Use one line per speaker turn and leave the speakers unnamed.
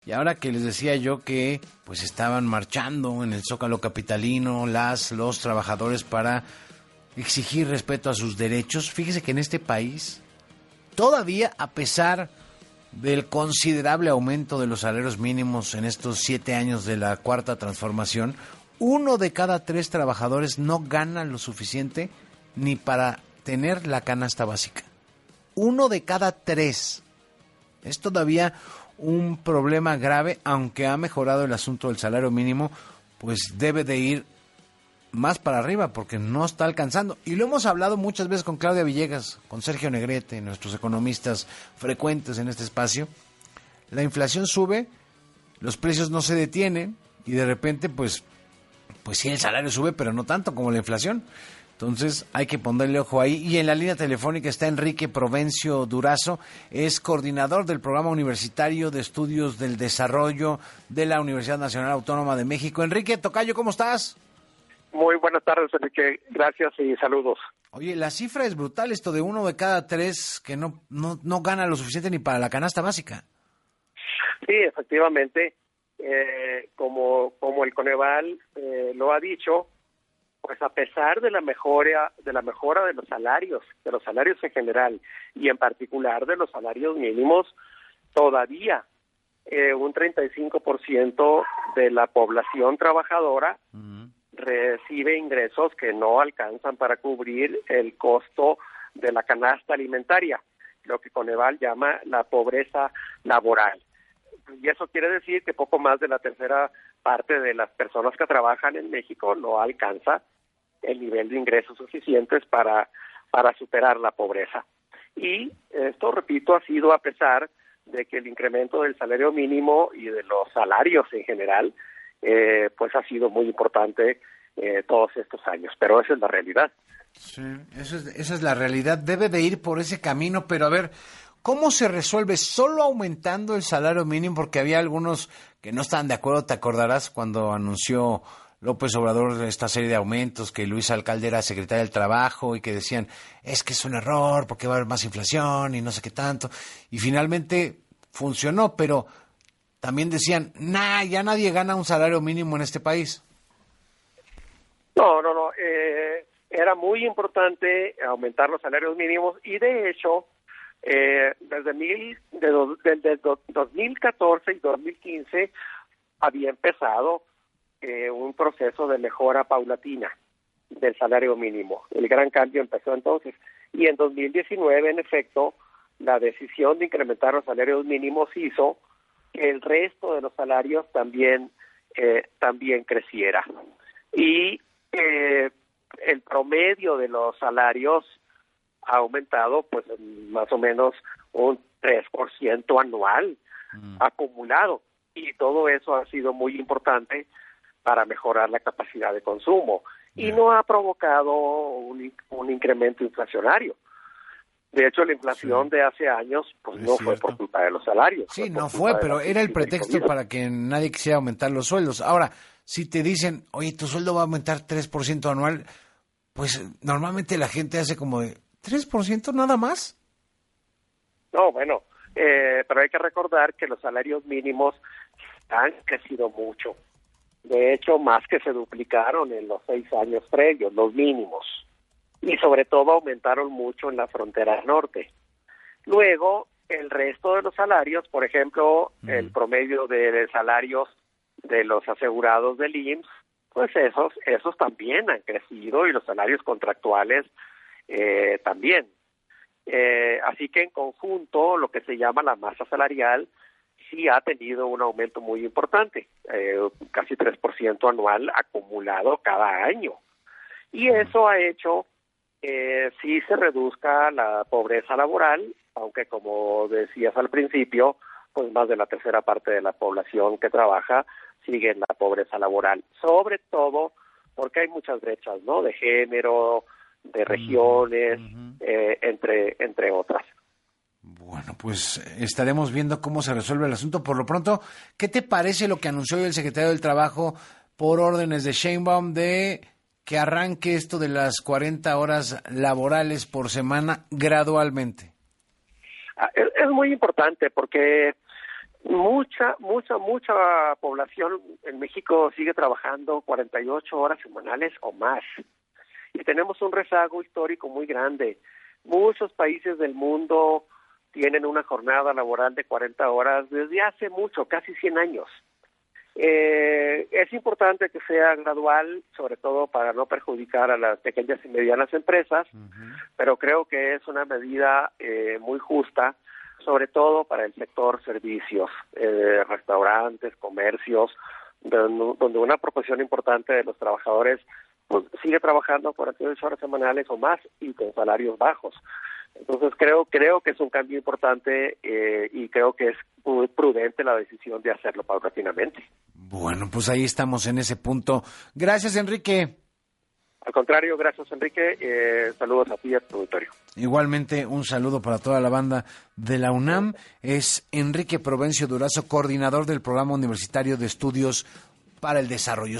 Y ahora que les decía yo que pues estaban marchando en el Zócalo capitalino los trabajadores para exigir respeto a sus derechos, fíjese que en este país todavía, a pesar del considerable aumento de los salarios mínimos en estos 7 años de la Cuarta Transformación, 1 de cada 3 trabajadores no gana lo suficiente ni para tener la canasta básica. 1 de cada 3. Es todavía un problema grave, aunque ha mejorado el asunto del salario mínimo, pues debe de ir más para arriba porque no está alcanzando. Y lo hemos hablado muchas veces con Claudia Villegas, con Sergio Negrete, nuestros economistas frecuentes en este espacio. La inflación sube, los precios no se detienen y de repente pues sí, el salario sube, pero no tanto como la inflación. Entonces hay que ponerle ojo ahí. Y en la línea telefónica está Enrique Provencio Durazo, es coordinador del Programa Universitario de Estudios del Desarrollo de la Universidad Nacional Autónoma de México. Enrique, tocayo, ¿cómo estás?
Muy buenas tardes, Enrique. Gracias y saludos.
Oye, la cifra es brutal, esto de 1 de cada 3 que no gana lo suficiente ni para la canasta básica.
Sí, efectivamente, como el Coneval lo ha dicho, pues a pesar de la mejora de los salarios en general y en particular de los salarios mínimos, todavía un 35% de la población trabajadora recibe ingresos que no alcanzan para cubrir el costo de la canasta alimentaria, lo que Coneval llama la pobreza laboral. Y eso quiere decir que poco más de la tercera parte de las personas que trabajan en México no alcanza el nivel de ingresos suficientes para superar la pobreza. Y esto, repito, ha sido a pesar de que el incremento del salario mínimo y de los salarios en general pues ha sido muy importante todos estos años, pero esa es la realidad.
Sí, esa es la realidad, debe de ir por ese camino, pero a ver, ¿cómo se resuelve? ¿Solo aumentando el salario mínimo? Porque había algunos que no estaban de acuerdo, te acordarás cuando anunció López Obrador esta serie de aumentos, que Luis Alcalde era secretario del Trabajo y que decían, es que es un error porque va a haber más inflación y no sé qué tanto, y finalmente funcionó, pero también decían, ya nadie gana un salario mínimo en este país.
No, era muy importante aumentar los salarios mínimos y de hecho desde 2014 y 2015 había empezado un proceso de mejora paulatina del salario mínimo. El gran cambio empezó entonces y en 2019, en efecto, la decisión de incrementar los salarios mínimos hizo que el resto de los salarios también creciera. Y el promedio de los salarios ha aumentado pues más o menos un 3% anual acumulado. Y todo eso ha sido muy importante para mejorar la capacidad de consumo. Y no ha provocado un incremento inflacionario. De hecho, la inflación de hace años pues no fue por culpa de los salarios.
Sí, no fue, pero era el pretexto para que nadie quisiera aumentar los sueldos. Ahora, si te dicen, oye, tu sueldo va a aumentar 3% anual, pues normalmente la gente hace como de, ¿3% nada más?
No, bueno, pero hay que recordar que los salarios mínimos han crecido mucho. De hecho, más que se duplicaron en los 6 años previos, los mínimos. Y sobre todo aumentaron mucho en la frontera norte. Luego, el resto de los salarios, por ejemplo, el promedio de salarios de los asegurados del IMSS, pues esos también han crecido y los salarios contractuales también. Así que en conjunto, lo que se llama la masa salarial sí ha tenido un aumento muy importante, casi 3% anual acumulado cada año. Y eso ha hecho sí se reduzca la pobreza laboral, aunque como decías al principio, pues más de la tercera parte de la población que trabaja sigue en la pobreza laboral, sobre todo porque hay muchas brechas, ¿no? De género, de regiones, entre otras.
Bueno, pues estaremos viendo cómo se resuelve el asunto. Por lo pronto, ¿qué te parece lo que anunció hoy el secretario del Trabajo por órdenes de Sheinbaum de que arranque esto de las 40 horas laborales por semana gradualmente?
Es muy importante porque Mucha población en México sigue trabajando 48 horas semanales o más. Y tenemos un rezago histórico muy grande. Muchos países del mundo tienen una jornada laboral de 40 horas desde hace mucho, casi 100 años. Es importante que sea gradual, sobre todo para no perjudicar a las pequeñas y medianas empresas, pero creo que es una medida muy justa, sobre todo para el sector servicios, restaurantes, comercios, donde una proporción importante de los trabajadores pues sigue trabajando 48 horas semanales o más y con salarios bajos. Entonces creo que es un cambio importante y creo que es muy prudente la decisión de hacerlo paulatinamente.
Bueno, pues ahí estamos en ese punto. Gracias, Enrique.
Al contrario, gracias, Enrique. Saludos a ti y a tu auditorio.
Igualmente, un saludo para toda la banda de la UNAM. Es Enrique Provencio Durazo, coordinador del Programa Universitario de Estudios para el Desarrollo.